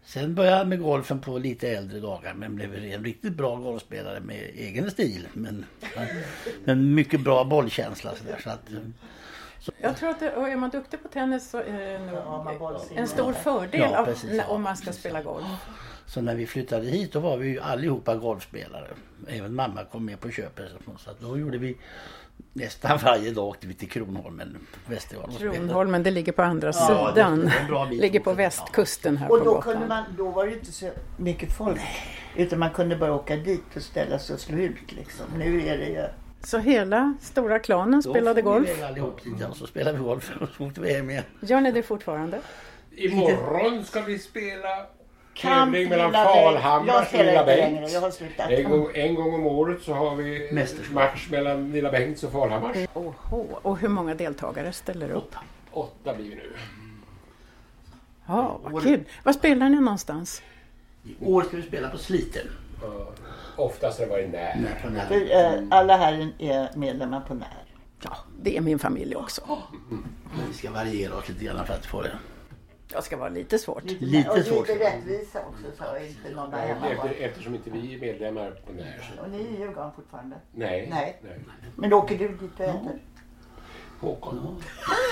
Sen började jag med golfen på lite äldre dagar, men blev en riktigt bra golfspelare med egen stil. Men, men mycket bra bollkänsla. Så där, så att, så. Jag tror att det, är man duktig på tennis så är det nog Ja, en stor fördel Ja, av, precis, när, ja, om man ska precis, spela ja. golf. Så när vi flyttade hit då var vi ju allihopa golfspelare. Även mamma kom med på köpet. Så att då gjorde vi nästan varje dag åkte vi till Kronholmen, Västergården. Kronholmen, det ligger på andra Ja, sidan. det är en bra bit Ligger på också. västkusten här Och på då, Gotland. kunde man, då var det inte så mycket folk. Utan man kunde bara åka dit och ställa sig och slå ut liksom. Nu är det ju... Så hela stora klanen spelade Då får golf. vi iväg allihop dit, och så spelade vi golf och så åkte vi hem igen. Gör ni det fortfarande? Imorgon ska vi spela Kamp, tävling mellan Lilla Bengt. Jag Falhammar och spelar Lilla inte längre, Bengt. jag har slutat. En gång, en gång om året så har vi Mästerskap. match mellan Lilla Bengts och Falhammars. Oho. Och hur många deltagare ställer upp? Åtta blir vi nu. Ja, vad kul. Var spelar ni någonstans? I år ska vi spela på Sliten. Uh, oftast har det varit när. Nej, på när. För, eh, alla här är medlemmar på N R. Ja, det är min familj också. Men vi ska variera oss lite grann för att få det. Det ska vara lite svårt. Lite och svårt. lite rättvisa också så inte någon där hemma bara. Efter, eftersom inte vi är medlemmar på när. Och ni är i Djurgården fortfarande. Nej. Nej. nej. Men då åker du dit och äter? Håkon.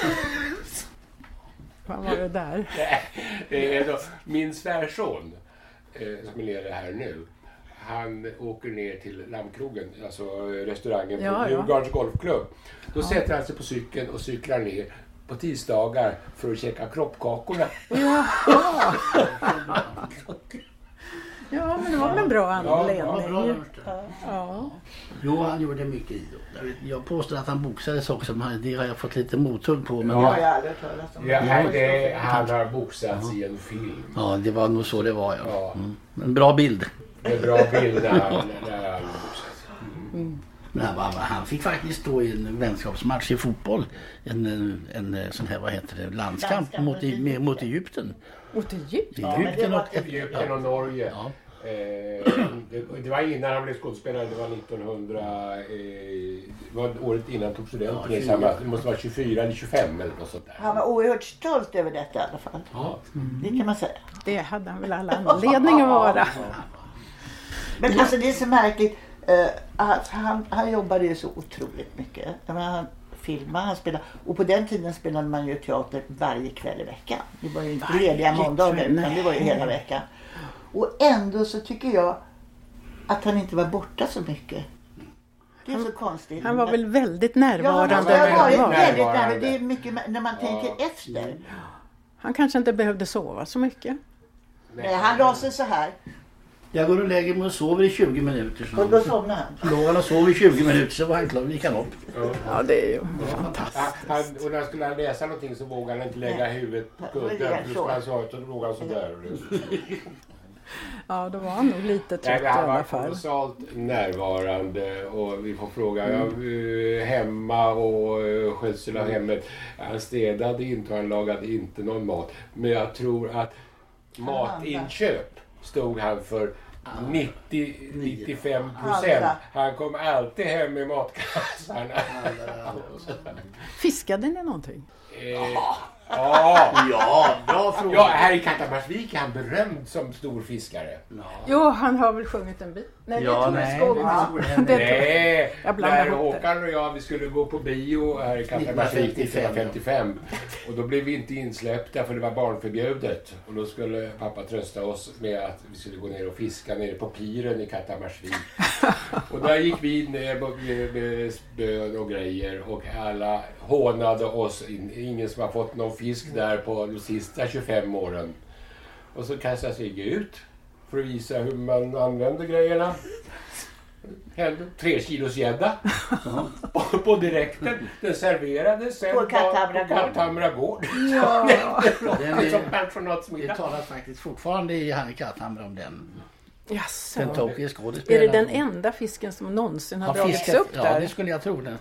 Vad var det där? Det är då, min svärson eh, som är nere här nu. Han åker ner till Lammkrogen, alltså restaurangen Ja, på ja. Djurgårdens golfklubb. Då sätter han sig på cykeln och cyklar ner på tisdagar för att käka kroppkakorna. Ja. Ja, men det var väl en bra anledning. Ja, bra gjort det. Ja. Jo, han gjorde mycket idrott. Jag, vet, jag påstår att han boxades också, men det har jag fått lite mothugg på. Men Det ja. har jag aldrig hört talas om. Ja, han, det, han har boxats i en film. ja, det var nog så det var. Ja. Ja. Mm. En bra bild. Det är en bra bild när han, när han boxats. Men han, var- han fick faktiskt stå i en vänskapsmatch i fotboll. En, en, en sån här, vad heter det, landskamp Landskamp mot, i- med, mot Egypten. Och till Egypten. Ja, men det Egypten var och, Egypten och Norge. Ja. Eh, det, det var innan han blev skådespelare, det var nittonhundra, eh, det var året innan han tog studenten. Ja, i samma, det måste vara tjugofyra eller tjugofem eller något sånt där. Han var oerhört stolt över detta i alla fall. Ja. Det kan man säga. Det hade han väl alla anledning att vara. Men alltså det är så märkligt. Uh, han, han, han jobbade ju så otroligt mycket. Jag menar, han filmade, han spelade. Och på den tiden spelade man ju teater varje kväll i veckan. Det var ju inte Varje lediga måndagar kväll, utan det var ju hela veckan. Och ändå så tycker jag att han inte var borta så mycket. Det är så konstigt. Han var väl väldigt Ja, han närvarande. har väldigt varit var. väldigt närvarande. närvarande. Det är mycket när man tänker Ja. efter. Han kanske inte behövde sova så mycket. Nej, han la sig så här. Jag går och lägger mig och sover i tjugo minuter. Så Och då somnade han. låg han och sov i tjugo minuter så var han klar, gick han upp. Ja, det är ju Han, fantastiskt. han, och när han skulle läsa någonting så vågade han inte lägga huvudet på Det var kudden. helt Då så. skulle han så, så låg han sådär. Ja, då var han nog lite trött Nej, i men han var alla fall. kolossalt närvarande och vi får fråga, ja, eh, hemma och eh, skötsel av hemmet. Han städade inte och han lagade inte någon mat. Men jag tror att matinköp stod han för nittio till nittiofem procent. Han kom alltid hem med matkassarna. Fiskade ni någonting? Eh, ja. Ja, bra fråga. Ja, här i Kattamarsvik är han berömd som stor fiskare. Jo, han har väl sjungit en bit. Nej, Ja, det nej, tror det jag tror Skog. jag Det- Nej, Jag blandar när ihop det. Håkan och jag vi skulle gå på bio här i Kattamarsvik nittonhundrafemtiofem. nittonhundrafemtiofem. Och då blev vi inte insläppta för det var barnförbjudet. Och då skulle pappa trösta oss med att vi skulle gå ner och fiska nere på piren i Kattamarsvik. Och där gick vi ner med, med spön och grejer och alla hånade oss. Ingen som har fått någon fisk där på de sista tjugofem åren. Och så kastade sig ut för att visa hur man använder grejerna. Hände tre kilos gädda på, på direkten. Den serverades sen På Katthamra på Katthamra gård. Ja, Den Som är, pensionatsmiddag. det talas faktiskt fortfarande i Hanne Katthamra om den. jaså. Den tokiga Är skådespelaren. det den enda fisken som någonsin har har dragits fiskat? upp Ja, där? det skulle jag tro. Den.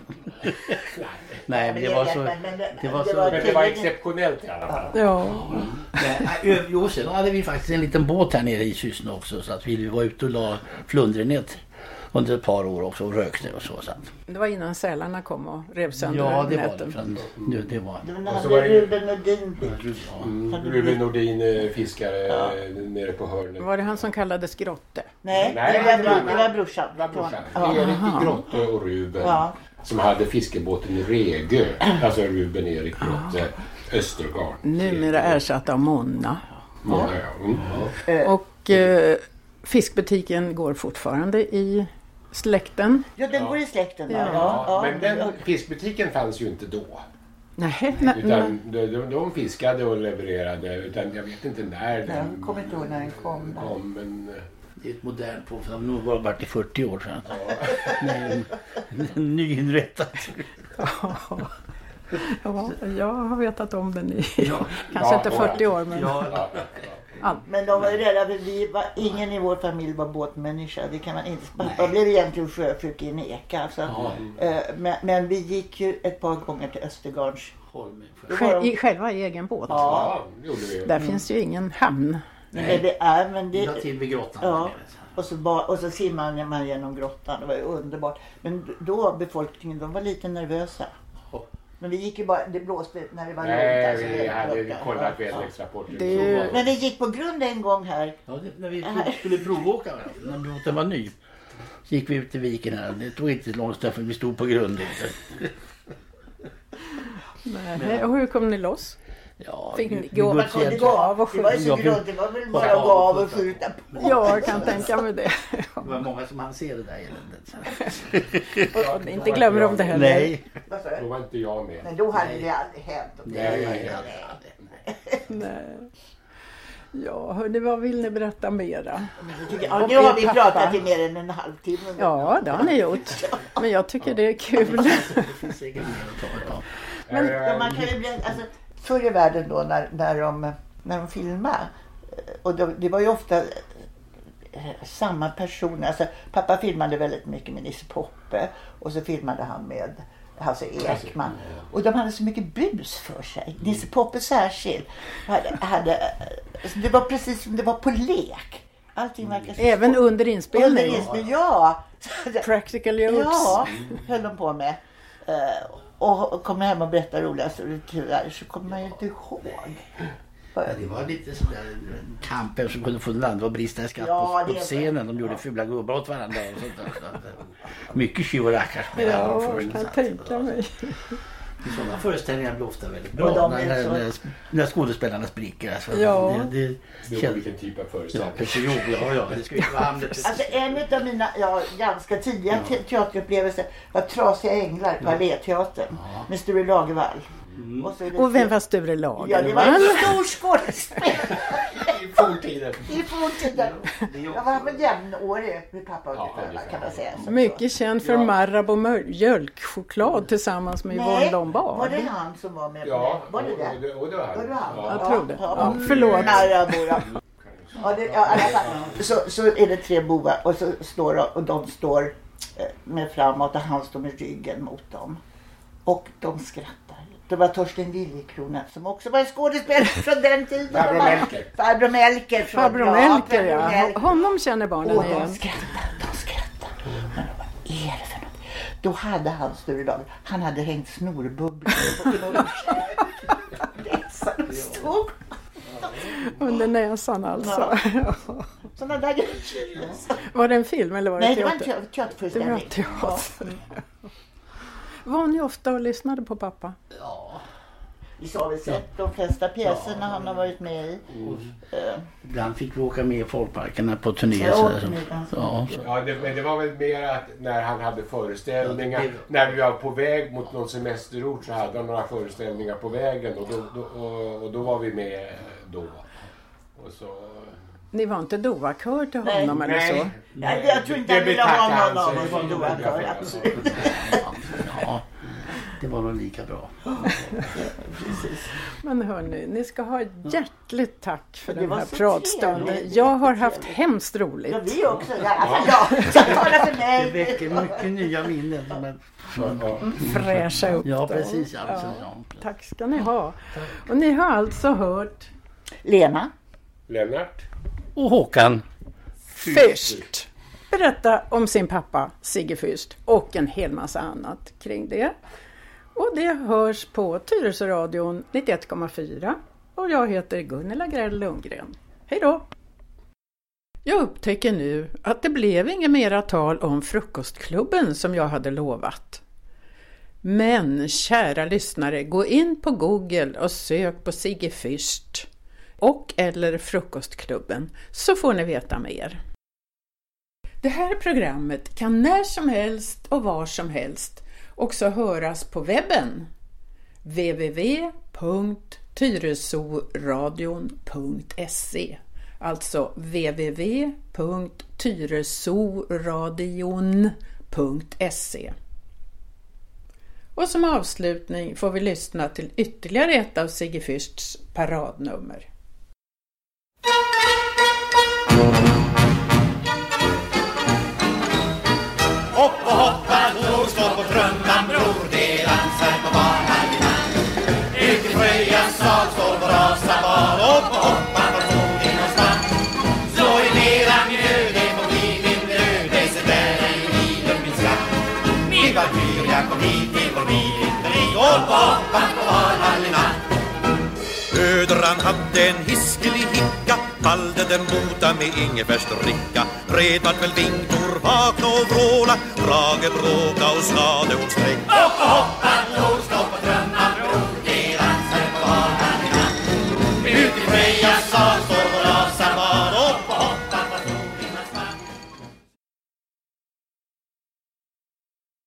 Nej, men det var så... Men det, det var det så- var Men det var tydligen- exceptionellt i alla fall. Ja. Nej, ö- jo, sen hade vi faktiskt en liten båt här nere i Sysna också så att vi var ute och la flundrenät. under ett par år också och rökte och så. så. Det var innan sälarna kom och rev sönder Ja, det var näten. det. Det, det var Det var Och när så var det- Ruben Nordin Mm, Ruben Nordin, eh, fiskare eh, nere på hörnet. Var det han som kallades Grotte? Nej, Nej, det, var, det bro, var- det var brorsan. Det var brorsan. Ja. Erik Grotte och Ruben. Ja. Som hade fiskebåten i Regö. Alltså Ruben Erik Grotte. Östergard. Numera ersatt av Monna. Många, ja. Mm. Och eh, fiskbutiken går fortfarande i släkten. Ja, den går i släkten. Ja. Ja. Ja, ja. Men den fiskbutiken fanns ju inte då. Nej, nej, Utan de, de, de fiskade och levererade. Utan jag vet inte när Jag den kommer inte ihåg när den kom. kom. Men, det är ett modernt på, för de har nog varit i fyrtio år sedan. Nej, nyinrättat. ja, jag har vetat om den i Ja. kanske Ja, inte ja. fyrtio år. Men Ja, ja, Men de var ju rädda för vi var, ingen i vår familj var båtmänniska. Det kan man inte. Pappa blev egentligen sjöfruk i en eka. Alltså. Eh, men, men vi gick ju ett par gånger till Östergarns. Själv, i själva egen båt. ja, det gjorde vi. Där finns ju ingen hamn. Nej. Det är, men Vi la det, till vid grottan. ja. Och så, ba, och så simmade man genom grottan. Det var ju underbart. Men då befolkningen, de var lite nervösa. Men vi gick ju bara, det blåste när det var Nej, lugnt, alltså, vi helt hade borta. kollat Ja. väderleksrapporter. Det- Så var Men vi gick på grund en gång här. Ja, det, när vi prov, skulle provåka, när båten var ny, så gick vi ut i viken här. Det tog inte lång stund för vi stod på grund. Nej. Och hur kom ni loss? Ja, Fick vi- ni vi gå- går Man till kunde ett- gå av och Det skjuta. Det var Ja, ju så vi- grunt, det var väl Ja, bara att gå av och skjuta. skjuta på. Ja, jag kan tänka mig det. Det var många som hann se det där eländet. Och inte glömmer de det heller. Nej. Vad sa Då du? var inte jag med. Men då hade det aldrig hänt. Nej, Nej, nej, Nej. Ja, hörni, vad vill ni berätta mera? Ja, nu har vi pratat i mer än en halvtimme. Ja, det har ni gjort. Men jag tycker det är kul. Det finns säkert mer att ta idag. Men- Ja, man kan ju bli, alltså, förr i världen då när, när, de, när de filmade, och det, det var ju ofta eh, samma personer. Alltså, pappa filmade väldigt mycket med Nisse Poppe och så filmade han med Hasse Ekman. Och de hade så mycket bus för sig. Nisse Poppe särskilt. Hade, hade, alltså, det var precis som det var på lek. Allting verkar så Även under Under inspelning. inspelning, ja. Practical jokes. Ja, höll de på med. Eh, och kommer hem och berättar roliga historier, tyvärr så kommer man ju inte ihåg. Ja, det var lite sådär kamper som kunde få land och brista i skatt Ja, på, det på är- scenen. De gjorde fula gubbar åt varandra. Och sånt där. Mycket tjuv och rackarspel. Ja, jag kan tänka mig. Sådana föreställningar blir ofta väldigt Och bra de när, är när, så- när, när skådespelarna spricker. Alltså, Ja. det, det, Det var känns, vilken typ av ja, föreställning. precis, jo, ja, ja, det ska ju vara Hamlet. Alltså en av mina ja, ganska tidiga te- teaterupplevelser var Trasiga änglar på Alléteatern med Sture Lagervall. Och, så är det Och vem tre- var Sture Ja, det Lagervall? var en stor skådespelare I forntiden. i forntiden. Jag var väl jämnårig med pappa och Ja, ja, ungefär. kan man säga. Så- Mycket känd för Ja. Marabou mjölkchoklad tillsammans med Yvonne Nej, Lombard. var det han som var med på Ja, det? Var det och, det? och, det, och det var han. Var det han? Ja. Jag tror det. Ja, Ja, förlåt. Marabou, ja. Ja, det, ja, i alla fall. Så, så är det tre bovar och, så står, de- och de står eh, med framåt och han står med ryggen mot dem. Och de skrattar. Det var Torsten Liljekrona som också var en skådespelare från den tiden. Farbror Melker. Farbror Melker. från- Farbror ja, Melker, Farbror ja. Melker. Honom känner barnen Och de igen. skrattar, de skrattar. Men vad är det för något? Då hade han Sture Lager, han hade hängt snorbubblor på näsan. Stod Under näsan alltså. sådana där grejer. Var det en film eller var det Nej, det var en teater? te- teaterföreställning. Det var teater. Var ni ofta och lyssnade på pappa? Ja, Vi har väl sett de flesta pjäserna han har varit med i. Eh, ibland fick vi åka med i folkparkerna på turné. Ja, Så där, turné, så, ja, så. Ja, det, men det var väl mer att när han hade föreställningar, Ja, det- när vi var på väg mot någon semesterort så hade han några föreställningar på vägen och då, då, och, och då var vi med då. Och så... Ni var inte dovakör till Nej. honom eller så? Nej, jag tror inte det han ville ha betackade någon han av sig oss som noga dovakör, för. absolut. Ja, det var nog lika bra. Men hörni, ni ska ha hjärtligt tack för Det den var här så pratstunden. trevligt. Jag har haft hemskt roligt. Ja, vi också. Ja, alltså, ja, jag talar för Det mig. väcker mycket nya minnen. som är- Ja. Fräscha upp Ja, dem. precis. Ja, Ja. ja. Tack ska ni ha. Och ni har alltså hört Lena. Lennart? Och Håkan. först. berätta om sin pappa Sigge Fürst och en hel massa annat kring det. Och det hörs på Tyresöradion nittioett komma fyra och jag heter Gunilla Grell Lundgren. Hej då! Jag upptäcker nu att det blev inget mera tal om frukostklubben som jag hade lovat. Men kära lyssnare, gå in på Google och sök på Sigge Fürst och eller frukostklubben så får ni veta mer. Det här programmet kan när som helst och var som helst också höras på webben w w w punkt tyresoradion punkt se, alltså w w w punkt tyresoradion punkt se. Och som avslutning får vi lyssna till ytterligare ett av Sigge Fürsts paradnummer. Hopp och hoppa, bror, slå på trumman, bror, det dansar på barnhallarna. Yrkesfröja, sal, står på rasa bal. Hopp och hoppa, var står det någonstans? Slå i mera mjö, det får bli min bröd. Det ser där i livet min skatt. Min valkyr, jag kom hit till vår bilindri. Hopp och hoppa på barnhallarna. Ödran hade en hiskelig hicka, valde den bota med ingefärsdricka. Redan väl vingtor, vakna och vråla, drage bråka och skade hon sträck. Hoppa, hoppa,